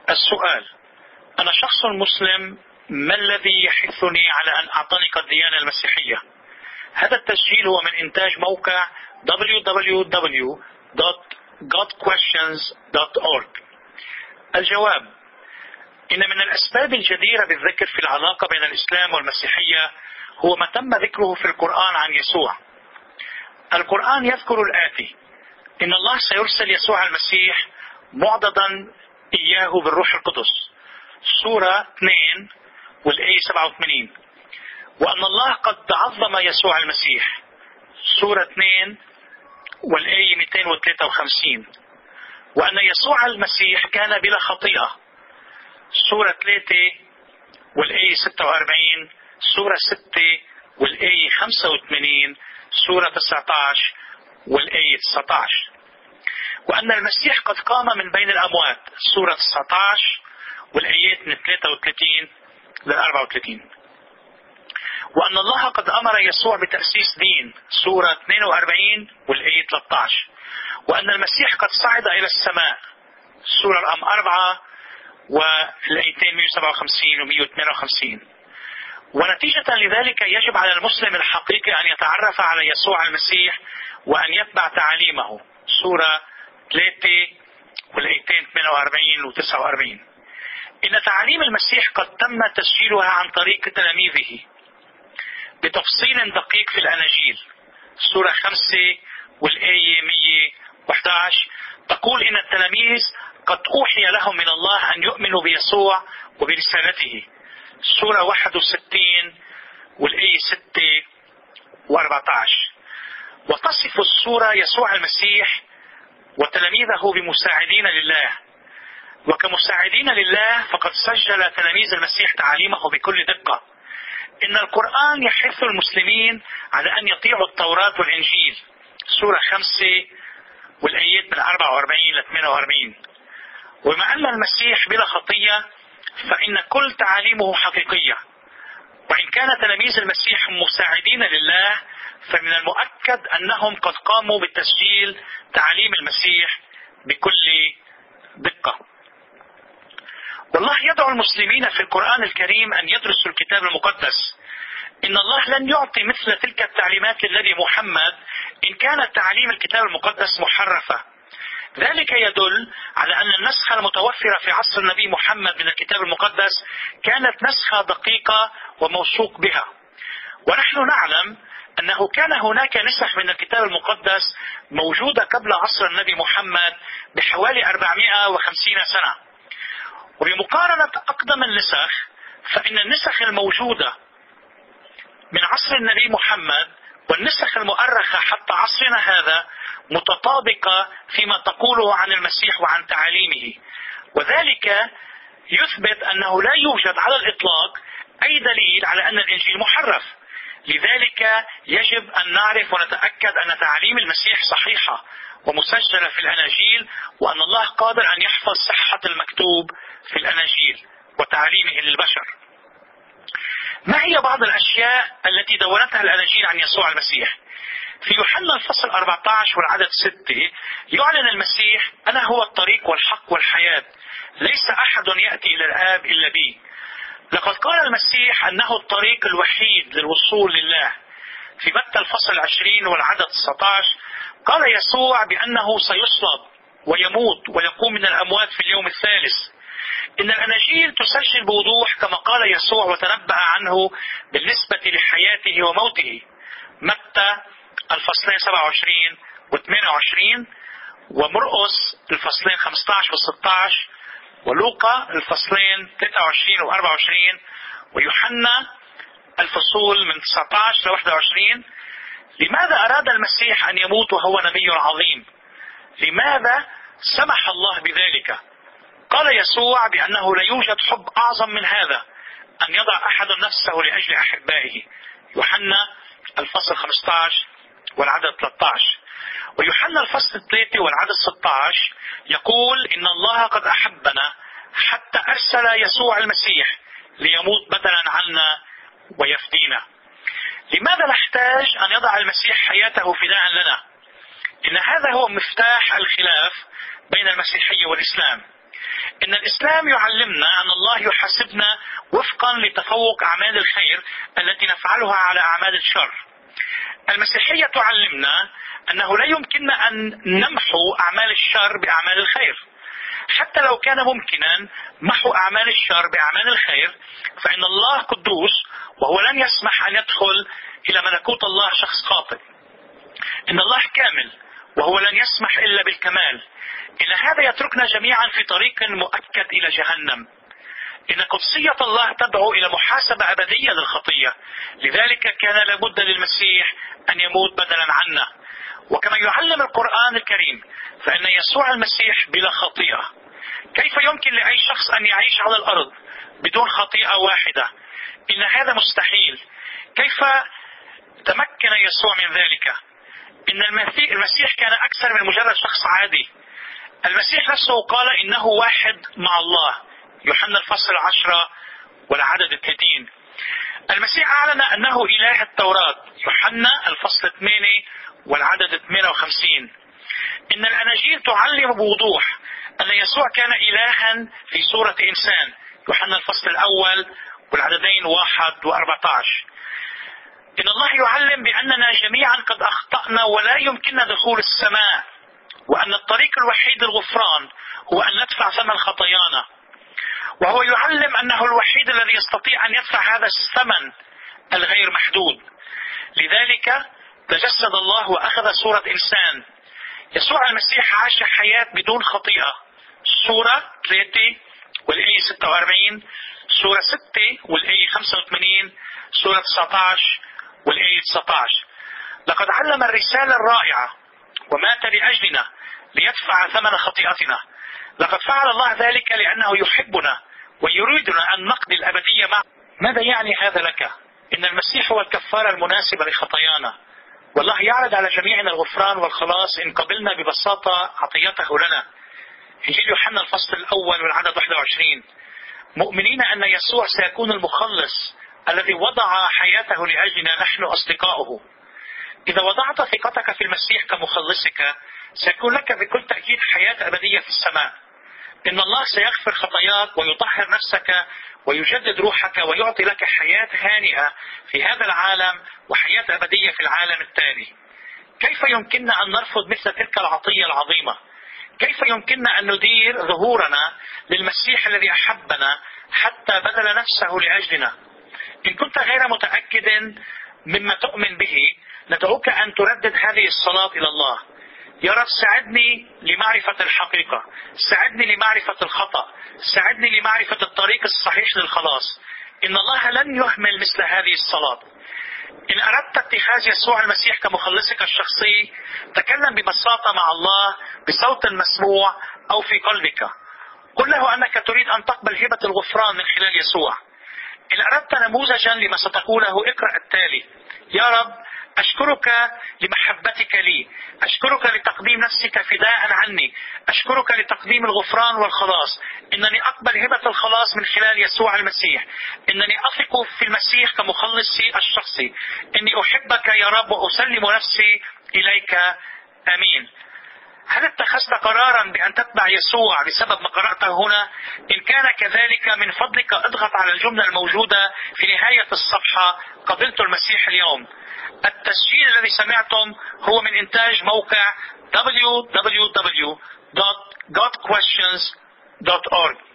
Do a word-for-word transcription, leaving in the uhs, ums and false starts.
السؤال: أنا شخص مسلم، ما الذي يحثني على أن أعتنق الديانة المسيحية؟ هذا التسجيل هو من إنتاج موقع دبليو دبليو دبليو دوت جود كويستشنز دوت أورج. الجواب: إن من الأسباب الجديرة بالذكر في العلاقة بين الإسلام والمسيحية هو ما تم ذكره في القرآن عن يسوع. القرآن يذكر الآتي: إن الله سيرسل يسوع المسيح معضدا إياه بالروح القدس، سورة اثنين والآية سبعة وثمانين. وأن الله قد عظم يسوع المسيح، سورة اثنين والآية مئتين وثلاثة وخمسين. وأن يسوع المسيح كان بلا خطيئة، سورة ثلاثة والآية ستة وأربعين، سورة ستة والآية خمسة وثمانين، سورة تسعة عشر والآية تسعة عشر. وأن المسيح قد قام من بين الأموات، سورة تسعة عشر والآيات من ثلاثة وثلاثين إلى أربعة وثلاثين. وأن الله قد أمر يسوع بتأسيس دين، سورة اثنين وأربعين والآية ثلاثة عشر. وأن المسيح قد صعد إلى السماء، سورة رقم أربعة والآيتين مئة وسبعة وخمسين ومئة وثمانية وخمسين. ونتيجة لذلك يجب على المسلم الحقيقي أن يتعرف على يسوع المسيح وأن يتبع تعاليمه، سورة ثلاثة والآيتين ثمانية وأربعين وتسعة وأربعين. إن تعاليم المسيح قد تم تسجيلها عن طريق تلاميذه بتفصيل دقيق في الأناجيل، سورة خمسة والآية مئة وأحد عشر تقول إن التلاميذ قد أوحي لهم من الله أن يؤمنوا بيسوع وبرسالته، سورة واحد وستين والآية ستة وأربعة عشر. وتصف السورة يسوع المسيح وتلاميذه بمساعدين لله، وكمساعدين لله فقد سجل تلاميذ المسيح تعاليمه بكل دقة. إن القرآن يحث المسلمين على أن يطيعوا التوراة والإنجيل، سورة خمسة والآيات من أربعة وأربعين إلى ثمانية وأربعين. وبما أن المسيح بلا خطية فإن كل تعاليمه حقيقية. وإن كان تلاميذ المسيح مساعدين لله فمن المؤكد أنهم قد قاموا بتسجيل تعاليم المسيح بكل دقة. والله يدعو المسلمين في القرآن الكريم أن يدرسوا الكتاب المقدس. إن الله لن يعطي مثل تلك التعليمات للنبي محمد إن كانت تعاليم الكتاب المقدس محرفة. ذلك يدل على أن النسخة المتوفرة في عصر النبي محمد من الكتاب المقدس كانت نسخة دقيقة وموثوق بها. ونحن نعلم أنه كان هناك نسخ من الكتاب المقدس موجودة قبل عصر النبي محمد بحوالي أربعمائة وخمسين سنة. وبمقارنة أقدم النسخ فإن النسخ الموجودة من عصر النبي محمد والنسخ المؤرخة حتى عصرنا هذا متطابقة فيما تقوله عن المسيح وعن تعاليمه. وذلك يثبت أنه لا يوجد على الإطلاق أي دليل على أن الإنجيل محرف. لذلك يجب أن نعرف ونتأكد أن تعاليم المسيح صحيحة ومسجلة في الأناجيل، وأن الله قادر أن يحفظ صحة المكتوب في الأناجيل وتعليمه للبشر. ما هي بعض الأشياء التي دونتها الأناجيل عن يسوع المسيح؟ في يوحنا الفصل أربعة عشر والعدد ستة يعلن المسيح: أنا هو الطريق والحق والحياة، ليس أحد يأتي إلى الآب إلا بي. لقد قال المسيح أنه الطريق الوحيد للوصول لله. في متى الفصل العشرين والعدد تسعة عشر قال يسوع بأنه سيصلب ويموت ويقوم من الأموات في اليوم الثالث. إن الأناجيل تسجل بوضوح كما قال يسوع وتنبأ عنه بالنسبة لحياته وموته. متى الفصلين سبعة وعشرين وثمانية وعشرين، ومرقس الفصلين خمسة عشر وستة عشر، ولوقا الفصلين ثلاثة وعشرين وأربعة وعشرين، ويوحنا الفصول من تسعة عشر لواحد وعشرين. لماذا أراد المسيح أن يموت وهو نبي عظيم؟ لماذا سمح الله بذلك؟ قال يسوع بأنه لا يوجد حب أعظم من هذا، أن يضع أحد نفسه لأجل أحبائه. يوحنا الفصل خمسة عشر والعدد ثلاثة عشر. ويوحنا الفصل ثلاثة والعدد ستة عشر يقول: إن الله قد أحبنا حتى أرسل يسوع المسيح ليموت بدلا عنا ويفدينا. لماذا نحتاج أن يضع المسيح حياته فداء لنا؟ إن هذا هو مفتاح الخلاف بين المسيحية والإسلام. إن الإسلام يعلمنا أن الله يحاسبنا وفقا لتفوق أعمال الخير التي نفعلها على أعمال الشر. المسيحية تعلمنا أنه لا يمكننا أن نمحو أعمال الشر بأعمال الخير. حتى لو كان ممكنا محو أعمال الشر بأعمال الخير، فإن الله قدوس وهو لن يسمح أن يدخل إلى ملكوت الله شخص خاطئ. إن الله كامل وهو لن يسمح إلا بالكمال. إن هذا يتركنا جميعا في طريق مؤكد إلى جهنم. إن قدسية الله تدعو إلى محاسبة أبدية للخطية، لذلك كان لابد للمسيح أن يموت بدلا عنا. وكما يعلم القرآن الكريم فإن يسوع المسيح بلا خطيئة. كيف يمكن لأي شخص أن يعيش على الأرض بدون خطيئة واحدة؟ إن هذا مستحيل. كيف تمكن يسوع من ذلك؟ إن المسيح كان أكثر من مجرد شخص عادي. المسيح نفسه قال إنه واحد مع الله، يوحنا الفصل عشرة والعدد الثلاثين. المسيح أعلن أنه إله التوراة، يوحنا الفصل ثمانية والعدد ثمانية وخمسين. إن الأناجيل تعلم بوضوح أن يسوع كان إلها في صورة إنسان، يوحنا الفصل الأول والعددين واحد وأربعة عشر. إن الله يعلم بأننا جميعا قد أخطأنا ولا يمكننا دخول السماء، وأن الطريق الوحيد للغفران هو أن ندفع ثمن خطايانا. وهو يعلم أنه الوحيد الذي يستطيع أن يدفع هذا الثمن الغير محدود. لذلك تجسد الله وأخذ صورة إنسان. يسوع المسيح عاش حياة بدون خطيئة. سورة ثلاثة والآية ستة وأربعين، سورة ستة والآية خمسة وثمانين، سورة تسعة عشر والآية تسعة عشر. لقد علم الرسالة الرائعة ومات لأجلنا ليدفع ثمن خطيئتنا. لقد فعل الله ذلك لأنه يحبنا ويريدنا أن نقضي الأبدية معه. ماذا يعني هذا لك؟ إن المسيح هو الكفارة المناسبة لخطايانا، والله يعرض على جميعنا الغفران والخلاص إن قبلنا ببساطة عطيته لنا. إنجيل يوحنا الفصل الأول والعدد واحد وعشرين. مؤمنين أن يسوع سيكون المخلص الذي وضع حياته لأجلنا نحن أصدقاؤه. إذا وضعت ثقتك في المسيح كمخلصك سيكون لك بكل تأكيد حياة أبدية في السماء. إن الله سيغفر خطاياك ويطهر نفسك ويجدد روحك ويعطي لك حياة هانئة في هذا العالم وحياة أبدية في العالم التالي. كيف يمكننا أن نرفض مثل تلك العطية العظيمة؟ كيف يمكننا أن ندير ظهورنا للمسيح الذي أحبنا حتى بذل نفسه لأجلنا؟ إن كنت غير متأكد مما تؤمن به ندعوك أن تردد هذه الصلاة إلى الله. يا رب ساعدني لمعرفة الحقيقة، ساعدني لمعرفة الخطأ، ساعدني لمعرفة الطريق الصحيح للخلاص. إن الله لن يهمل مثل هذه الصلاة. إن أردت اتخاذ يسوع المسيح كمخلصك الشخصي تكلم ببساطة مع الله بصوت مسموع أو في قلبك. قل له أنك تريد أن تقبل هبة الغفران من خلال يسوع. إن أردت نموذجا لما ستقوله اقرأ التالي: يا رب أشكرك لمحبتك لي، أشكرك لتقديم نفسك فداء عني، أشكرك لتقديم الغفران والخلاص. إنني أقبل هبة الخلاص من خلال يسوع المسيح. إنني أثق في المسيح كمخلصي الشخصي. إني أحبك يا رب وأسلم نفسي إليك. آمين. هل اتخذت قرارا بأن تتبع يسوع بسبب ما قرأته هنا؟ إن كان كذلك من فضلك اضغط على الجملة الموجودة في نهاية الصفحة: قبلت المسيح اليوم. التسجيل الذي سمعتم هو من إنتاج موقع دبليو دبليو دبليو دوت جود كويستشنز دوت أورج.